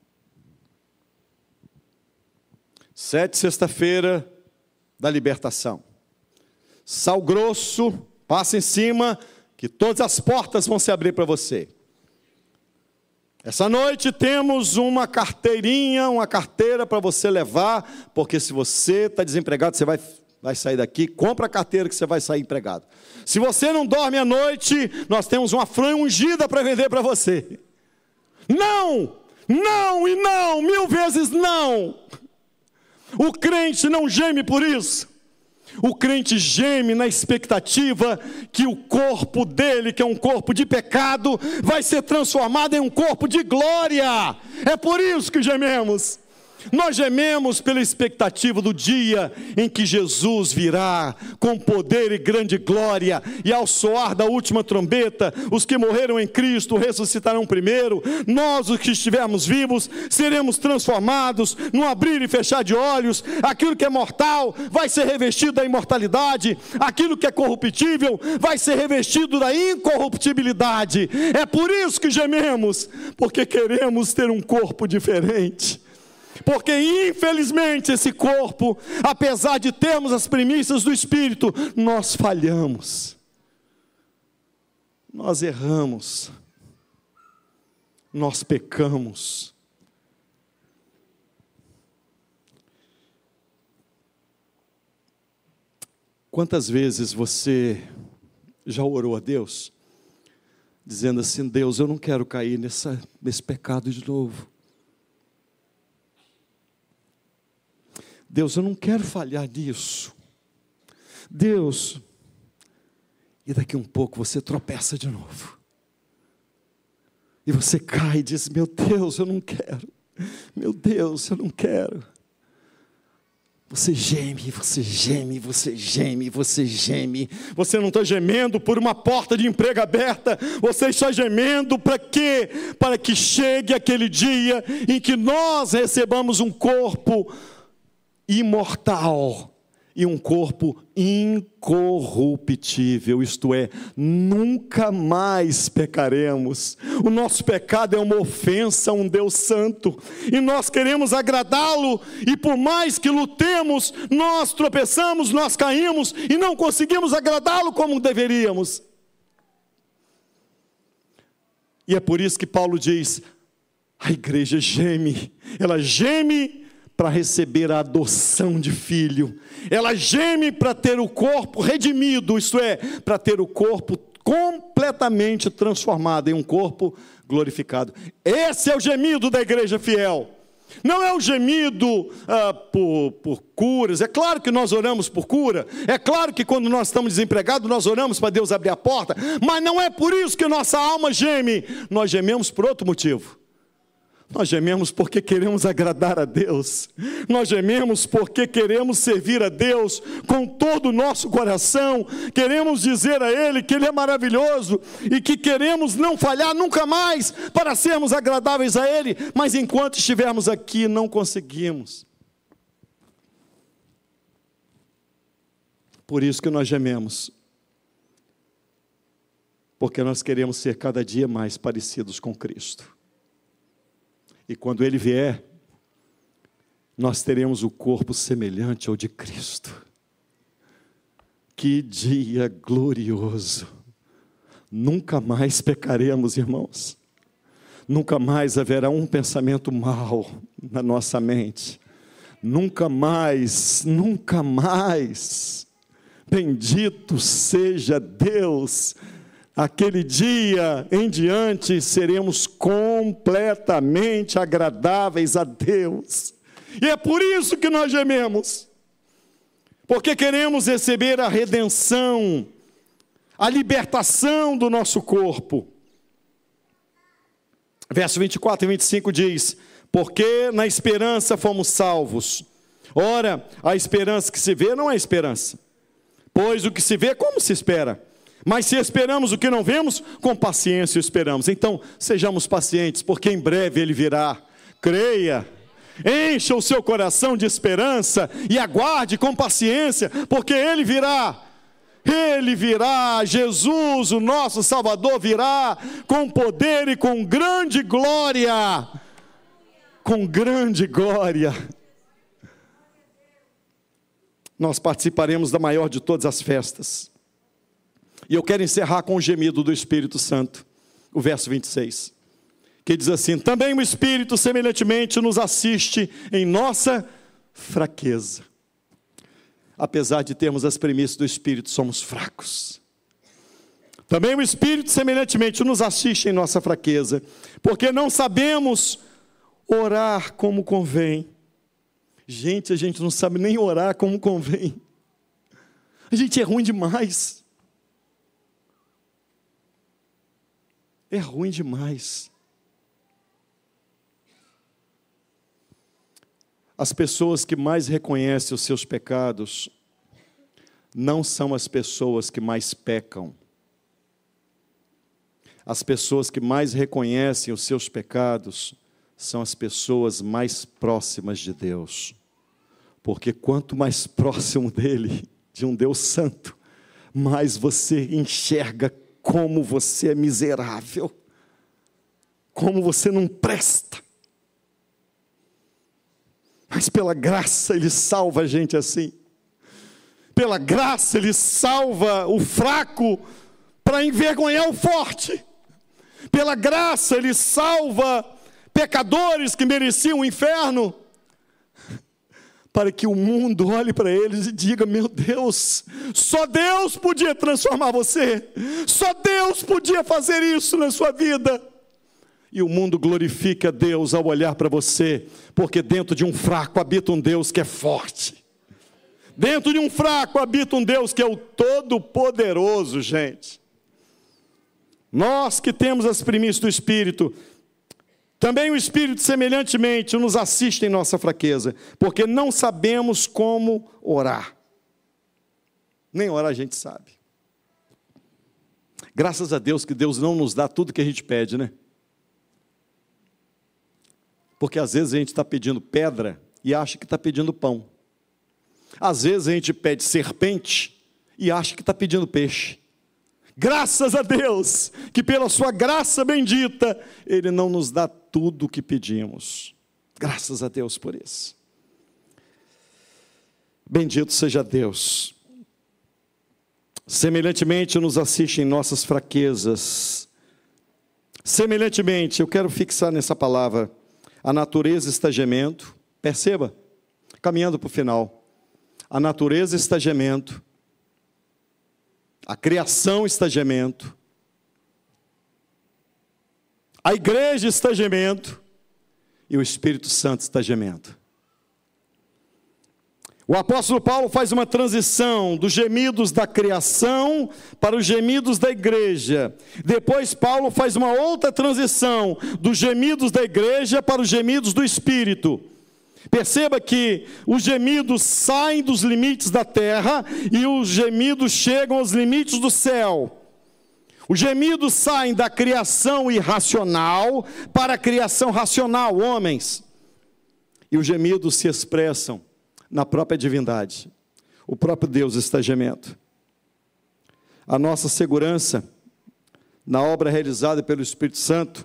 7, sexta-feira da libertação. Sal grosso, passa em cima, que todas as portas vão se abrir para você. Essa noite temos uma carteirinha, uma carteira para você levar, porque se você está desempregado, você vai sair daqui, compra a carteira que você vai sair empregado. Se você não dorme à noite, nós temos uma fronha ungida para vender para você. Não, não e não, 1000 vezes não. O crente não geme por isso. O crente geme na expectativa que o corpo dele, que é um corpo de pecado, vai ser transformado em um corpo de glória. É por isso que gememos. Nós gememos pela expectativa do dia em que Jesus virá com poder e grande glória, e ao soar da última trombeta, os que morreram em Cristo ressuscitarão primeiro. Nós, os que estivermos vivos, seremos transformados num abrir e fechar de olhos. Aquilo que é mortal vai ser revestido da imortalidade, aquilo que é corruptível vai ser revestido da incorruptibilidade. É por isso que gememos, porque queremos ter um corpo diferente. Porque infelizmente esse corpo, apesar de termos as primícias do Espírito, nós falhamos, nós erramos, nós pecamos. Quantas vezes você já orou a Deus, dizendo assim: Deus, eu não quero cair nesse pecado de novo. Deus, eu não quero falhar nisso. Deus, e daqui um pouco você tropeça de novo. E você cai e diz: meu Deus, eu não quero. Meu Deus, eu não quero. Você geme, você geme, você geme, você geme. Você não está gemendo por uma porta de emprego aberta. Você está gemendo para quê? Para que chegue aquele dia em que nós recebamos um corpo imortal e um corpo incorruptível, isto é, nunca mais pecaremos. O nosso pecado é uma ofensa a um Deus santo, e nós queremos agradá-lo, e por mais que lutemos, nós tropeçamos, nós caímos, e não conseguimos agradá-lo como deveríamos. E é por isso que Paulo diz, a igreja geme, ela geme para receber a adoção de filho, ela geme para ter o corpo redimido, isto é, para ter o corpo completamente transformado em um corpo glorificado. Esse é o gemido da igreja fiel. Não é o gemido por curas. É claro que nós oramos por cura, é claro que quando nós estamos desempregados nós oramos para Deus abrir a porta, mas não é por isso que nossa alma geme. Nós gememos por outro motivo. Nós gememos porque queremos agradar a Deus. Nós gememos porque queremos servir a Deus com todo o nosso coração. Queremos dizer a Ele que Ele é maravilhoso e que queremos não falhar nunca mais para sermos agradáveis a Ele. Mas enquanto estivermos aqui, não conseguimos. Por isso que nós gememos. Porque nós queremos ser cada dia mais parecidos com Cristo. E quando Ele vier, nós teremos o corpo semelhante ao de Cristo. Que dia glorioso! Nunca mais pecaremos, irmãos. Nunca mais haverá um pensamento mau na nossa mente. Nunca mais, nunca mais. Bendito seja Deus! Aquele dia em diante seremos completamente agradáveis a Deus. E é por isso que nós gememos. Porque queremos receber a redenção, a libertação do nosso corpo. Verso 24 e 25 diz: porque na esperança fomos salvos. Ora, a esperança que se vê não é esperança. Pois o que se vê, como se espera? Mas se esperamos o que não vemos, com paciência esperamos. Então, sejamos pacientes, porque em breve Ele virá. Creia, encha o seu coração de esperança e aguarde com paciência, porque Ele virá. Ele virá, Jesus, o nosso Salvador, virá com poder e com grande glória. Com grande glória. Nós participaremos da maior de todas as festas. E eu quero encerrar com o gemido do Espírito Santo, o verso 26, que diz assim: também o Espírito semelhantemente nos assiste em nossa fraqueza. Apesar de termos as premissas do Espírito, somos fracos. Também o Espírito semelhantemente nos assiste em nossa fraqueza, porque não sabemos orar como convém. Gente, a gente não sabe nem orar como convém. A gente é ruim demais. É ruim demais. As pessoas que mais reconhecem os seus pecados não são as pessoas que mais pecam. As pessoas que mais reconhecem os seus pecados são as pessoas mais próximas de Deus. Porque quanto mais próximo dele, de um Deus santo, mais você enxerga como você é miserável, como você não presta. Mas pela graça Ele salva a gente assim. Pela graça Ele salva o fraco para envergonhar o forte. Pela graça Ele salva pecadores que mereciam o inferno, para que o mundo olhe para eles e diga: meu Deus, só Deus podia transformar você, só Deus podia fazer isso na sua vida. E o mundo glorifica a Deus ao olhar para você, porque dentro de um fraco habita um Deus que é forte. Dentro de um fraco habita um Deus que é o Todo-Poderoso, gente. Nós que temos as primícias do Espírito, Também o Espírito, semelhantemente, nos assiste em nossa fraqueza, porque não sabemos como orar. Nem orar a gente sabe. Graças a Deus que Deus não nos dá tudo que a gente pede, né? Porque às vezes a gente está pedindo pedra e acha que está pedindo pão. Às vezes a gente pede serpente e acha que está pedindo peixe. Graças a Deus, que pela sua graça bendita, Ele não nos dá tudo o que pedimos. Graças a Deus por isso. Bendito seja Deus. Semelhantemente nos assiste em nossas fraquezas. Semelhantemente, eu quero fixar nessa palavra, a natureza está gemendo. Perceba, caminhando para o final. A natureza está gemendo. A criação está gemendo. A igreja está gemendo. E o Espírito Santo está gemendo. O apóstolo Paulo faz uma transição dos gemidos da criação para os gemidos da igreja. Depois Paulo faz uma outra transição dos gemidos da igreja para os gemidos do Espírito. Perceba que os gemidos saem dos limites da terra e os gemidos chegam aos limites do céu. Os gemidos saem da criação irracional para a criação racional, homens. E os gemidos se expressam na própria divindade. O próprio Deus está gemendo. A nossa segurança na obra realizada pelo Espírito Santo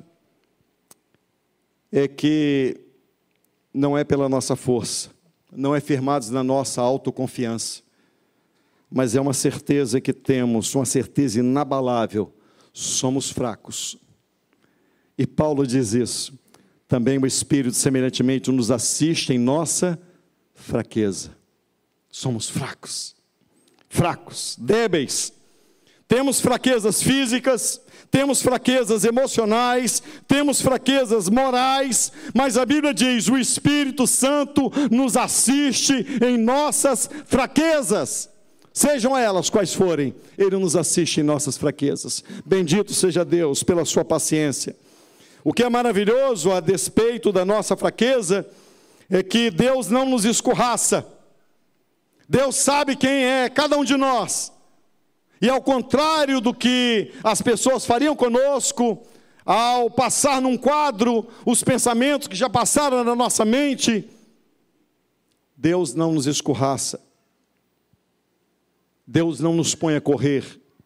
é que não é pela nossa força, não é firmados na nossa autoconfiança, mas é uma certeza que temos, uma certeza inabalável, somos fracos. E Paulo diz isso. Também o Espírito semelhantemente nos assiste em nossa fraqueza. Somos fracos, débeis. Temos fraquezas físicas, temos fraquezas emocionais, temos fraquezas morais, mas a Bíblia diz, o Espírito Santo nos assiste em nossas fraquezas. Sejam elas quais forem, Ele nos assiste em nossas fraquezas. Bendito seja Deus pela sua paciência. O que é maravilhoso a despeito da nossa fraqueza é que Deus não nos escorraça. Deus sabe quem é cada um de nós. E ao contrário do que as pessoas fariam conosco, ao passar num quadro os pensamentos que já passaram na nossa mente, Deus não nos escorraça. Deus não nos põe a correr,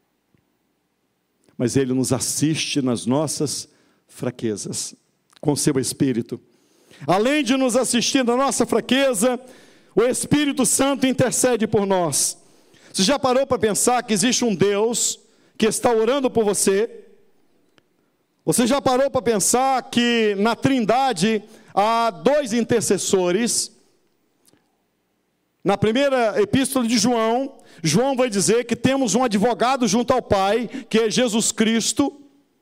mas Ele nos assiste nas nossas fraquezas, com seu Espírito. Além de nos assistir na nossa fraqueza, o Espírito Santo intercede por nós. Você já parou para pensar que existe um Deus que está orando por você? Você já parou para pensar que na Trindade há dois intercessores? Na primeira epístola de João, João vai dizer que temos um advogado junto ao Pai, que é Jesus Cristo.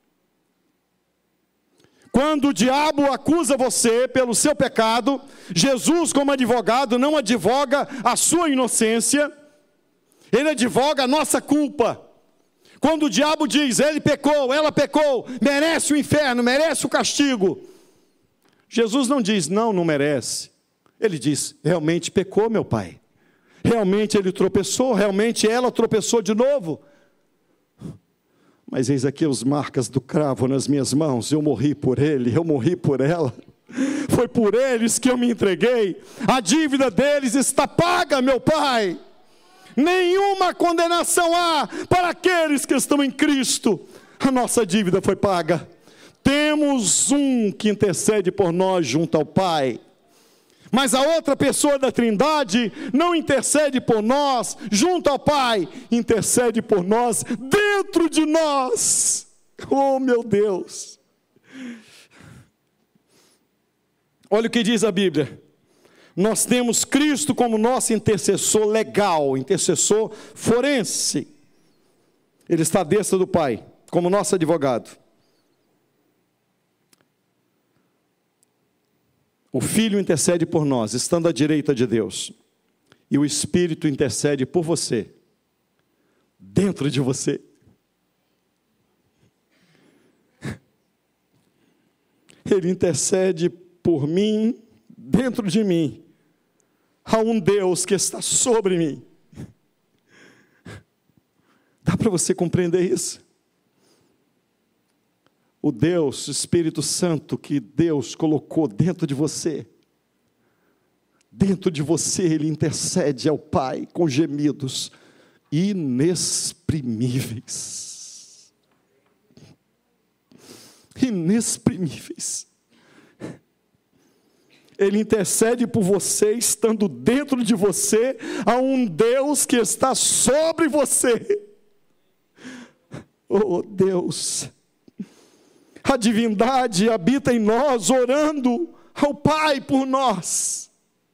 Quando o diabo acusa você pelo seu pecado, Jesus, como advogado, não advoga a sua inocência, Ele advoga a nossa culpa. Quando o diabo diz, ele pecou, ela pecou, merece o inferno, merece o castigo, Jesus não diz, não merece. Ele diz, realmente pecou, meu pai. Realmente ele tropeçou, realmente ela tropeçou de novo. Mas eis aqui as marcas do cravo nas minhas mãos, eu morri por ele, eu morri por ela. Foi por eles que eu me entreguei. A dívida deles está paga, meu pai. Nenhuma condenação há para aqueles que estão em Cristo. A nossa dívida foi paga. Temos um que intercede por nós junto ao Pai. Mas a outra pessoa da Trindade não intercede por nós junto ao Pai, intercede por nós dentro de nós. Oh, meu Deus! Olha o que diz a Bíblia. Nós temos Cristo como nosso intercessor legal, intercessor forense. Ele está à destra do Pai, como nosso advogado. O Filho intercede por nós, estando à direita de Deus. E o Espírito intercede por você, dentro de você. Ele intercede por mim, dentro de mim. Há um Deus que está sobre mim. Dá para você compreender isso? O Deus, o Espírito Santo que Deus colocou dentro de você. Dentro de você Ele intercede ao Pai com gemidos inexprimíveis. Inexprimíveis. Ele intercede por você, estando dentro de você, há um Deus que está sobre você. Oh Deus, a divindade habita em nós, orando ao Pai por nós.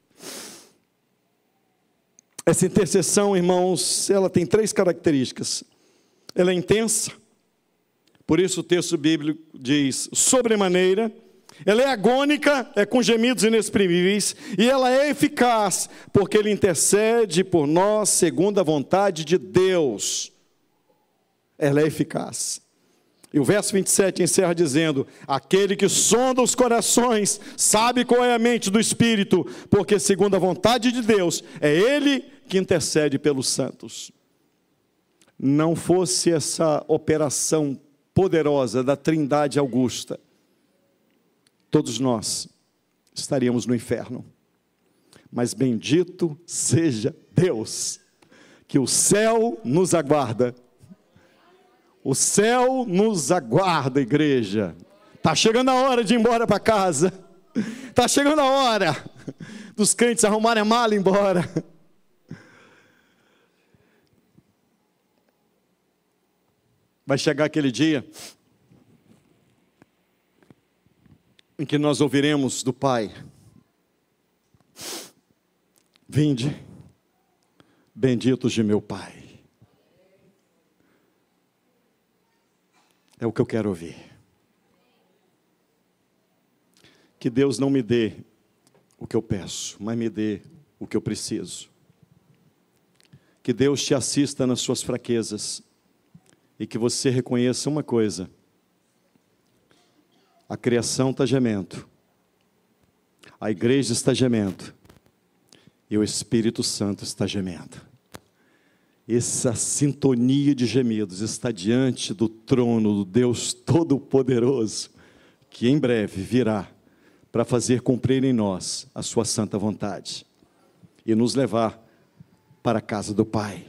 Essa intercessão, irmãos, ela tem 3 características. Ela é intensa, por isso o texto bíblico diz sobremaneira. Ela é agônica, é com gemidos inexprimíveis, e ela é eficaz, porque Ele intercede por nós segundo a vontade de Deus. Ela é eficaz. E o verso 27 encerra dizendo: aquele que sonda os corações, sabe qual é a mente do Espírito, porque segundo a vontade de Deus, é Ele que intercede pelos santos. Não fosse essa operação poderosa da Trindade Augusta, todos nós estaríamos no inferno. Mas bendito seja Deus, que o céu nos aguarda. O céu nos aguarda, igreja. Está chegando a hora de ir embora para casa. Está chegando a hora dos crentes arrumarem a mala e ir embora. Vai chegar aquele dia em que nós ouviremos do Pai: vinde, benditos de meu Pai. É o que eu quero ouvir. Que Deus não me dê o que eu peço, mas me dê o que eu preciso. Que Deus te assista nas suas fraquezas e que você reconheça uma coisa: a criação está gemendo, a igreja está gemendo, e o Espírito Santo está gemendo. Essa sintonia de gemidos está diante do trono do Deus Todo-Poderoso, que em breve virá para fazer cumprir em nós a sua santa vontade e nos levar para a casa do Pai.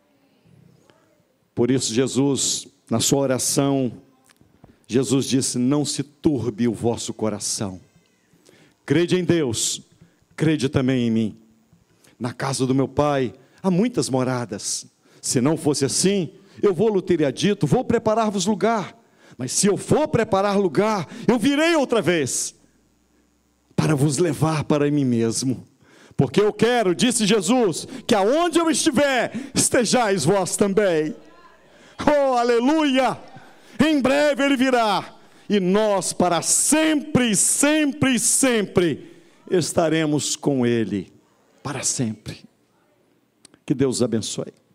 Por isso Jesus, na sua oração, Jesus disse: não se turbe o vosso coração. Crede em Deus, crede também em mim. Na casa do meu Pai há muitas moradas. Se não fosse assim, eu vou-lhe teria dito: vou preparar-vos lugar. Mas se eu for preparar lugar, eu virei outra vez, para vos levar para mim mesmo. Porque eu quero, disse Jesus, que aonde eu estiver, estejais vós também. Oh, aleluia! Em breve Ele virá, e nós para sempre, sempre, sempre estaremos com Ele, para sempre. Que Deus abençoe.